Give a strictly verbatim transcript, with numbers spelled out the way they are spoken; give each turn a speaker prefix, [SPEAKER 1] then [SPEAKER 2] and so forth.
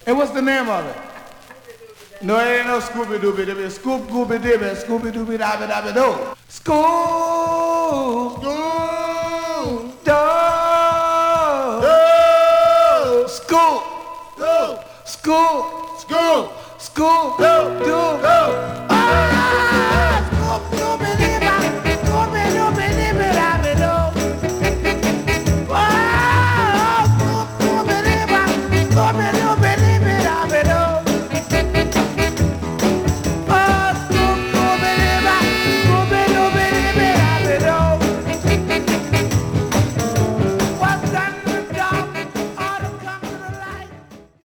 [SPEAKER 1] And what's the name of it? No, it ain't no Scooby Dooby Dooby. Scoop Gooby Dibby, Scooby Dooby Dabby Dabby Doo. Scoop, Scoop, Doo, Doo, Scoop, Doo, Scoop, Scoop, Scoop, Doo, Doo.